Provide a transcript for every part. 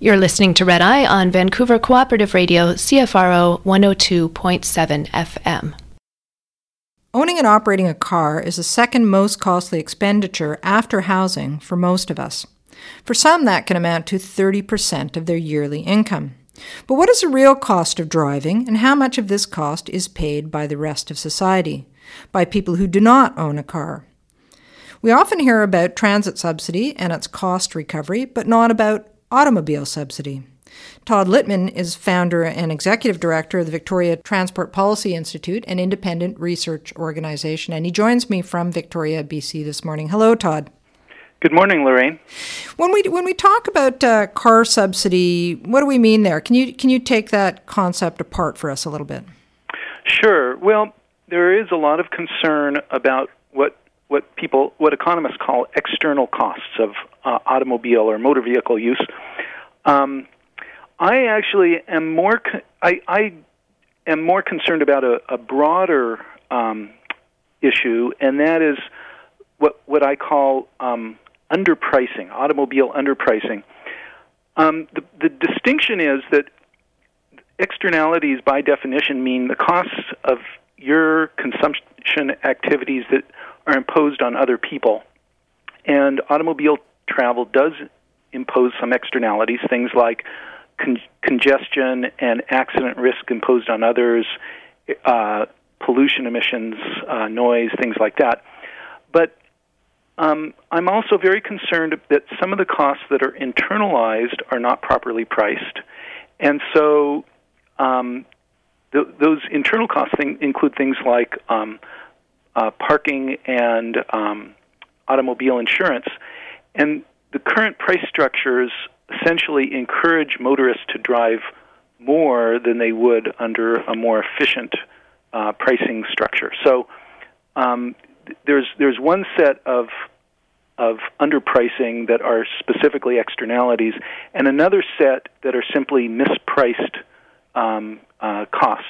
You're listening to Red Eye on Vancouver Cooperative Radio, CFRO 102.7 FM. Owning and operating a car is the second most costly expenditure after housing for most of us. For some, that can amount to 30% of their yearly income. But what is the real cost of driving, and how much of this cost is paid by the rest of society, by people who do not own a car? We often hear about transit subsidy and its cost recovery, but not about automobile subsidy. Todd Littman is founder and executive director of the Victoria Transport Policy Institute, an independent research organization, and he joins me from Victoria, BC this morning. Hello, Todd. Good morning, Lorraine. When we talk about car subsidy, what do we mean there? Can you take that concept apart for us a little bit? Sure. Well, there is a lot of concern about what economists call external costs of automobile or motor vehicle use. I actually am more concerned about a broader issue, and that is what I call underpricing, automobile underpricing. The distinction is that externalities, by definition, mean the costs of your consumption activities that are imposed on other people. And automobile travel does impose some externalities, things like congestion and accident risk imposed on others, pollution emissions, noise, things like that. But I'm also very concerned that some of the costs that are internalized are not properly priced. And so those internal costs include things like parking and automobile insurance. And the current price structures essentially encourage motorists to drive more than they would under a more efficient pricing structure. So there's one set of underpricing that are specifically externalities, and another set that are simply mispriced costs.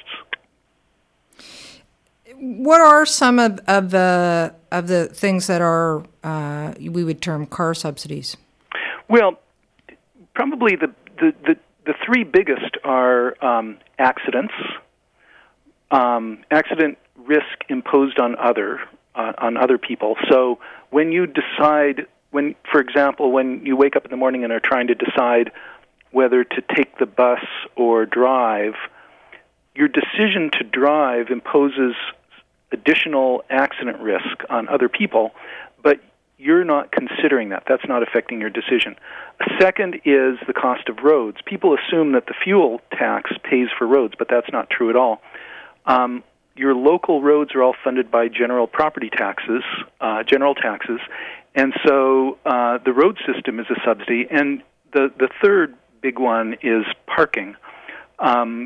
What are some of the things that are we would term car subsidies? Well, probably the three biggest are accidents, accident risk imposed on other people. So when you decide, for example, when you wake up in the morning and are trying to decide whether to take the bus or drive, your decision to drive imposes additional accident risk on other people, but you're not considering that. That's not affecting your decision. A second is the cost of roads. People assume that the fuel tax pays for roads, but that's not true at all. Your local roads are all funded by general property taxes, general taxes, and so the road system is a subsidy. And the third big one is parking. On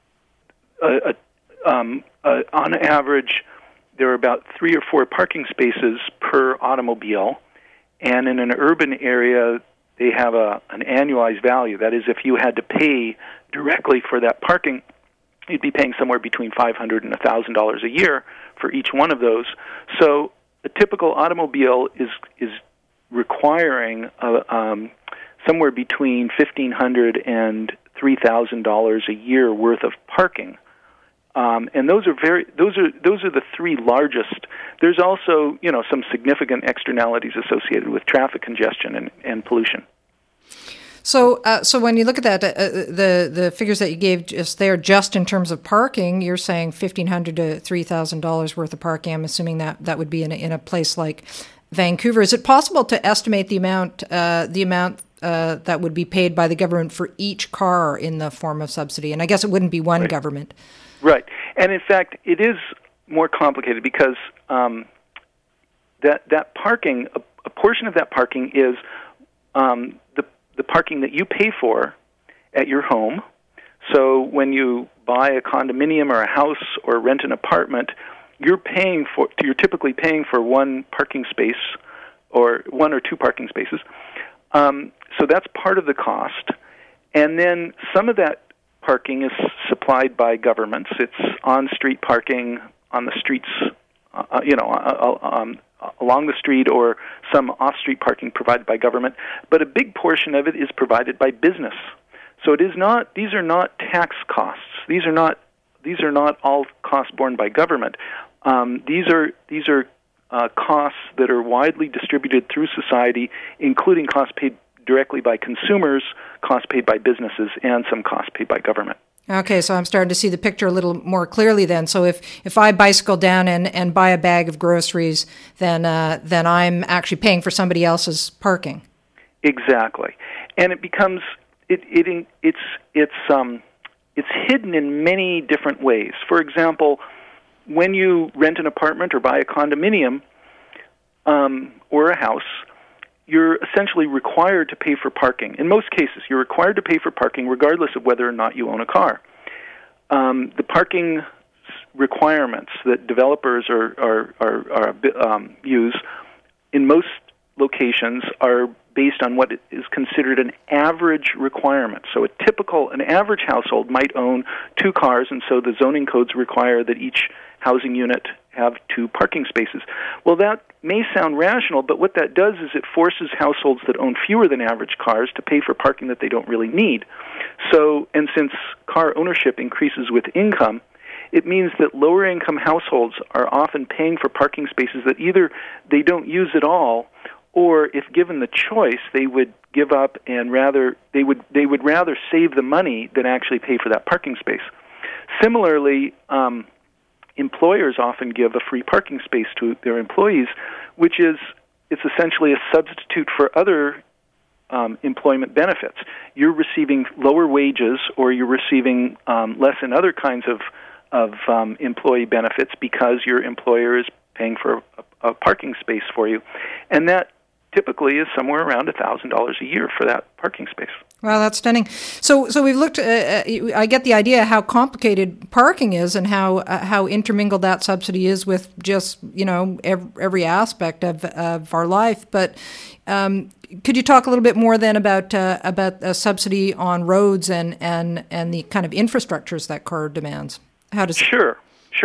average, there are about 3 or 4 parking spaces per automobile, and in an urban area, they have an annualized value. That is, if you had to pay directly for that parking, you'd be paying somewhere between $500 and $1,000 a year for each one of those. So a typical automobile is requiring somewhere between $1,500 and $3,000 a year worth of parking. And those are the three largest. There's also, some significant externalities associated with traffic congestion and pollution. So when you look at that, the figures that you gave just there, just in terms of parking, you're saying $1,500 to $3,000 worth of parking. I'm assuming that would be in a place like Vancouver. Is it possible to estimate the amount that would be paid by the government for each car in the form of subsidy? And I guess it wouldn't be one government. Right. And in fact, it is more complicated because that parking, a portion of that parking is the parking that you pay for at your home. So when you buy a condominium or a house or rent an apartment, you're typically paying for one parking space or 1 or 2 parking spaces. So that's part of the cost. And then some of that parking is supplied by governments. It's on-street parking on the streets, along the street or some off-street parking provided by government, but a big portion of it is provided by business. So it is not; these are not tax costs. These are not all costs borne by government. These are costs that are widely distributed through society, including costs paid directly by consumers, costs paid by businesses, and some costs paid by government. Okay, so I'm starting to see the picture a little more clearly then. So if I bicycle down and buy a bag of groceries, then I'm actually paying for somebody else's parking. Exactly, and it becomes it's hidden in many different ways. For example, when you rent an apartment or buy a condominium or a house, you're essentially required to pay for parking. In most cases, you're required to pay for parking regardless of whether or not you own a car. The parking requirements that developers use in most locations are based on what is considered an average requirement. So an average household might own 2 cars, and so the zoning codes require that each housing unit have 2 parking spaces. Well, that may sound rational, but what that does is it forces households that own fewer than average cars to pay for parking that they don't really need. So, and since car ownership increases with income, it means that lower income households are often paying for parking spaces that either they don't use at all, or if given the choice, they would give up and they would rather save the money than actually pay for that parking space. Similarly, employers often give a free parking space to their employees, it's essentially a substitute for other employment benefits. You're receiving lower wages, or you're receiving less in other kinds of employee benefits because your employer is paying for a parking space for you, and that typically is somewhere around $1,000 a year for that parking space. Wow, that's stunning. So we've looked. I get the idea how complicated parking is and how intermingled that subsidy is with just every aspect of our life. But could you talk a little bit more then about a subsidy on roads and the kind of infrastructures that CAR demands? Sure.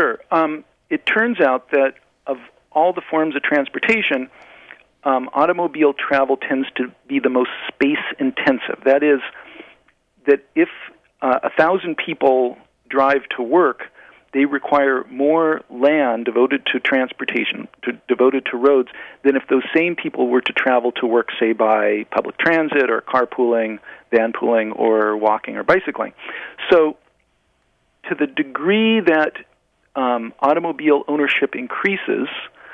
It turns out that of all the forms of transportation, automobile travel tends to be the most space-intensive. That is, that if 1,000 people drive to work, they require more land devoted to transportation, devoted to roads, than if those same people were to travel to work, say, by public transit or carpooling, vanpooling, or walking or bicycling. So, to the degree that automobile ownership increases,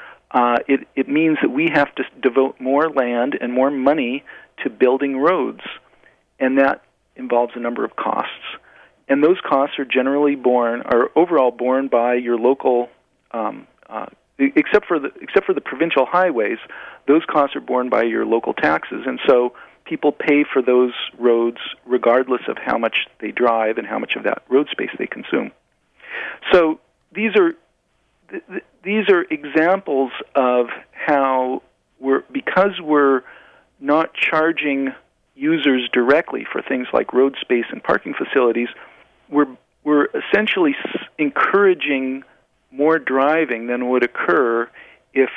it means that we have to devote more land and more money to building roads, and that involves a number of costs. And those costs are generally overall borne by your local, except for the provincial highways. Those costs are borne by your local taxes, and so people pay for those roads regardless of how much they drive and how much of that road space they consume. So these are examples of how because we're not charging users directly for things like road space and parking facilities, we're essentially encouraging more driving than would occur if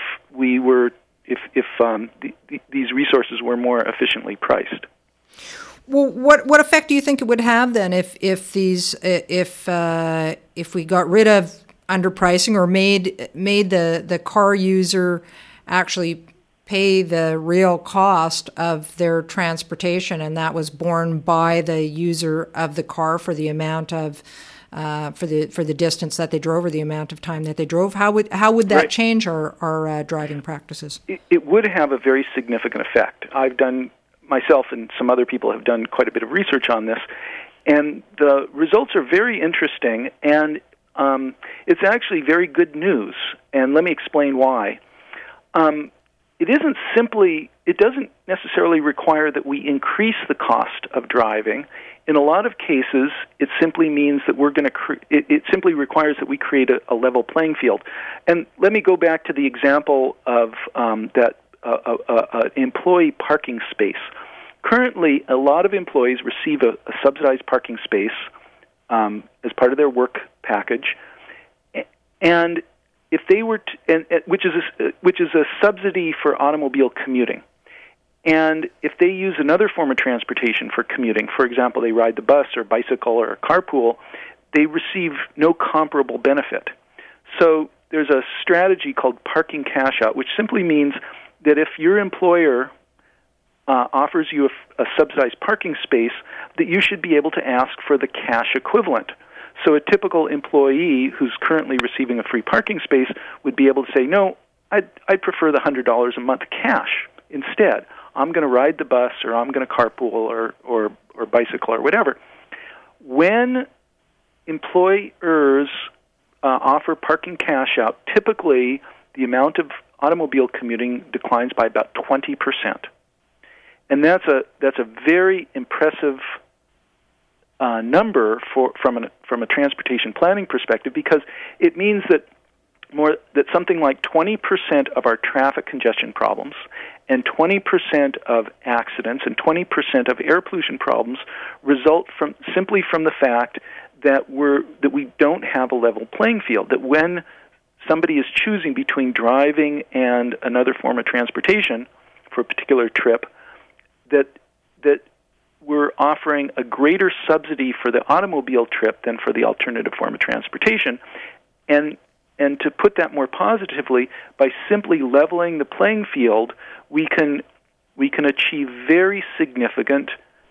these resources were more efficiently priced. Well, what effect do you think it would have then if we got rid of underpricing or made the car user actually pay the real cost of their transportation, and that was borne by the user of the car for the amount of for the distance that they drove or the amount of time that they drove? How would that change our driving practices? It would have a very significant effect. I've done myself and some other people have done quite a bit of research on this, and the results are very interesting, and it's actually very good news, and let me explain why. It doesn't necessarily require that we increase the cost of driving. In a lot of cases, it simply means that it simply requires that we create a level playing field. And let me go back to the example of that employee parking space. Currently, a lot of employees receive a subsidized parking space as part of their work package, and if they were, which is a subsidy for automobile commuting, and if they use another form of transportation for commuting, for example, they ride the bus or bicycle or carpool, they receive no comparable benefit. So there's a strategy called parking cash out, which simply means that if your employer offers you a subsidized parking space, that you should be able to ask for the cash equivalent. So a typical employee who's currently receiving a free parking space would be able to say, no, I'd prefer the $100 a month cash instead. I'm going to ride the bus, or I'm going to carpool or bicycle or whatever. When employers offer parking cash out, typically the amount of automobile commuting declines by about 20%. And that's a very impressive number from a transportation planning perspective, because it means that something like 20% of our traffic congestion problems and 20% of accidents and 20% of air pollution problems result simply from the fact that we don't have a level playing field. That when somebody is choosing between driving and another form of transportation for a particular trip, that we're offering a greater subsidy for the automobile trip than for the alternative form of transportation. And to put that more positively, by simply leveling the playing field, we can achieve very significant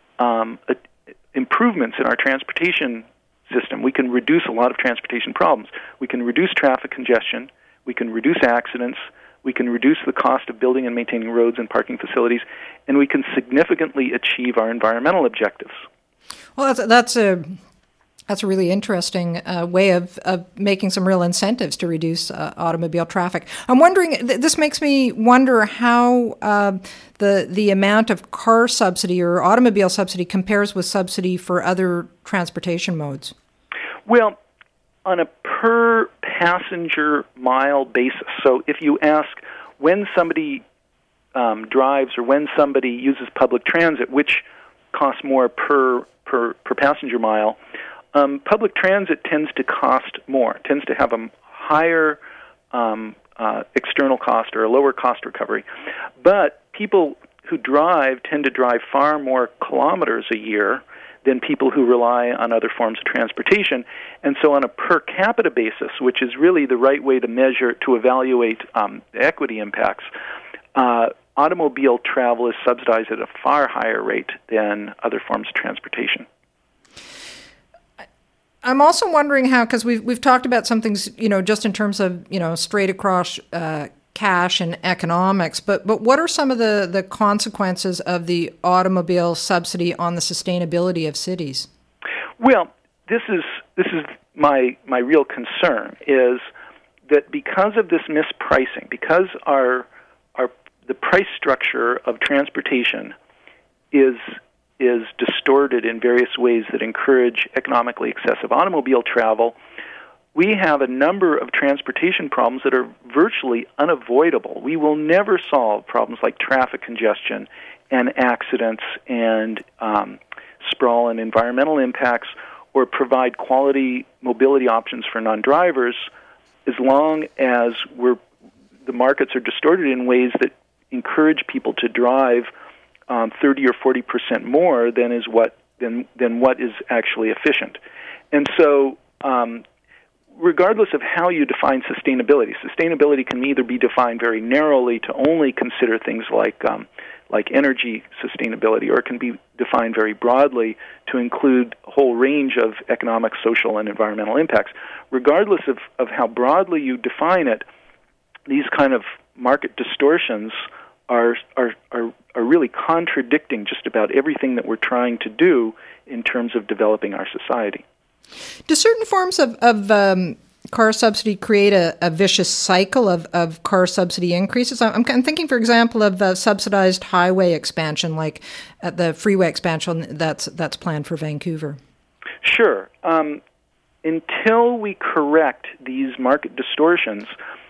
improvements in our transportation system. We can reduce a lot of transportation problems. We can reduce traffic congestion. We can reduce accidents. We can reduce the cost of building and maintaining roads and parking facilities, and we can significantly achieve our environmental objectives. Well, that's a really interesting way of making some real incentives to reduce automobile traffic. I'm wondering, this makes me wonder how the amount of car subsidy or automobile subsidy compares with subsidy for other transportation modes. Well, on a per passenger mile basis. So if you ask when somebody drives or when somebody uses public transit, which costs more per passenger mile, public transit tends to cost more, tends to have a higher external cost or a lower cost recovery. But people who drive tend to drive far more kilometers a year than people who rely on other forms of transportation. And so on a per capita basis, which is really the right way to measure, to evaluate the equity impacts, automobile travel is subsidized at a far higher rate than other forms of transportation. I'm also wondering how, because we've talked about some things, just in terms of, straight across cash and economics, but what are some of the consequences of the automobile subsidy on the sustainability of cities? Well, this is my real concern, is that because of this mispricing, because the price structure of transportation is distorted in various ways that encourage economically excessive automobile travel, we have a number of transportation problems that are virtually unavoidable. We will never solve problems like traffic congestion and accidents and sprawl and environmental impacts, or provide quality mobility options for non-drivers, as long as the markets are distorted in ways that encourage people to drive 30 or 40% more than what is actually efficient. And so, regardless of how you define sustainability can either be defined very narrowly to only consider things like energy sustainability, or it can be defined very broadly to include a whole range of economic, social, and environmental impacts. Regardless of how broadly you define it, these kind of market distortions are really contradicting just about everything that we're trying to do in terms of developing our society. Do certain forms of car subsidy create a vicious cycle of car subsidy increases? I'm thinking, for example, of subsidized highway expansion, like the freeway expansion that's planned for Vancouver. Sure. Until we correct these market distortions,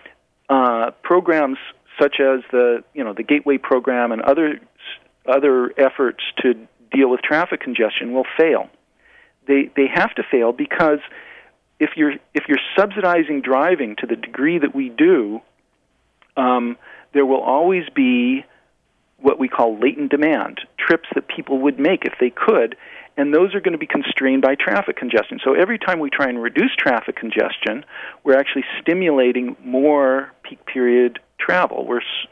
programs such as the Gateway program and other efforts to deal with traffic congestion will fail. They have to fail because if you're subsidizing driving to the degree that we do, there will always be what we call latent demand, trips that people would make if they could, and those are going to be constrained by traffic congestion. So every time we try and reduce traffic congestion, we're actually stimulating more peak period travel.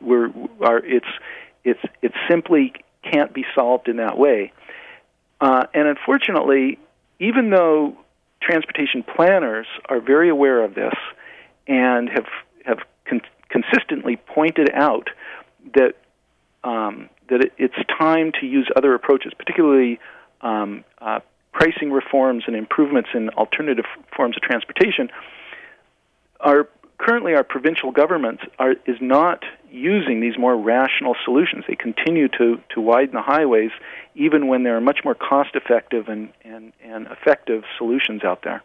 It simply can't be solved in that way. And unfortunately, even though transportation planners are very aware of this and have consistently pointed out that it's time to use other approaches, particularly pricing reforms and improvements in alternative forms of transportation. Currently, our provincial governments is not using these more rational solutions. They continue to widen the highways, even when there are much more cost-effective and effective solutions out there.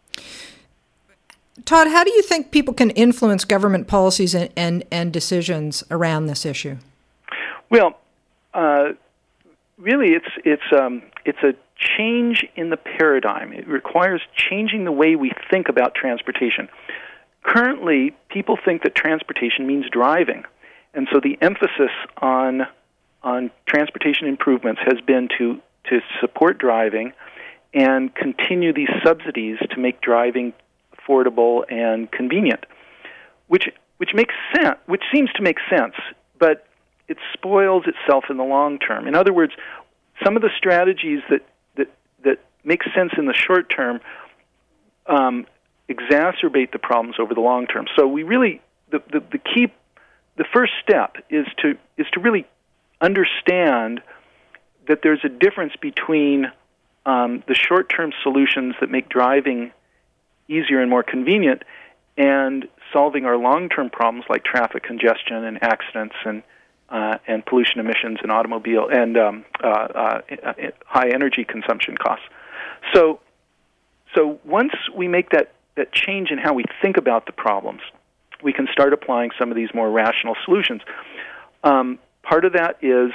Todd, how do you think people can influence government policies and decisions around this issue? Well, really, it's a change in the paradigm. It requires changing the way we think about transportation. Currently, people think that transportation means driving, and so the emphasis on transportation improvements has been to support driving and continue these subsidies to make driving affordable and convenient, which makes sense, which seems to make sense, but it spoils itself in the long term. In other words, some of the strategies that make sense in the short term exacerbate the problems over the long term. So we really the first step is to really understand that there's a difference between the short-term solutions that make driving easier and more convenient and solving our long-term problems like traffic congestion and accidents and pollution emissions and automobile and high energy consumption costs. So once we make that change in how we think about the problems, we can start applying some of these more rational solutions. Part of that is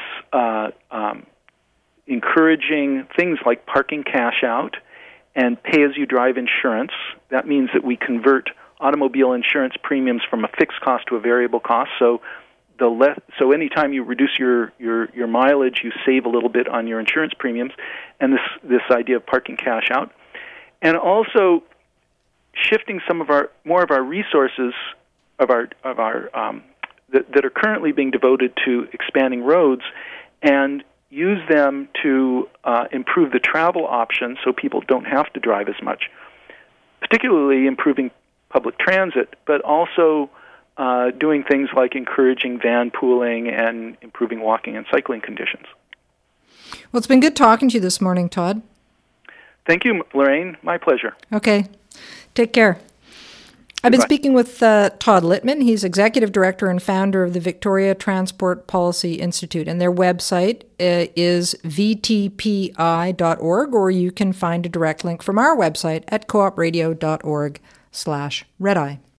encouraging things like parking cash out and pay-as-you-drive insurance. That means that we convert automobile insurance premiums from a fixed cost to a variable cost. So anytime you reduce your mileage, you save a little bit on your insurance premiums, and this idea of parking cash out, and also shifting some of more of our resources that are currently being devoted to expanding roads, and use them to improve the travel options so people don't have to drive as much, particularly improving public transit, but also doing things like encouraging van pooling and improving walking and cycling conditions. Well, it's been good talking to you this morning, Todd. Thank you, Lorraine. My pleasure. Okay. Take care. I've been speaking with Todd Littman. He's Executive Director and founder of the Victoria Transport Policy Institute, and their website is vtpi.org, or you can find a direct link from our website at coopradio.org/redeye.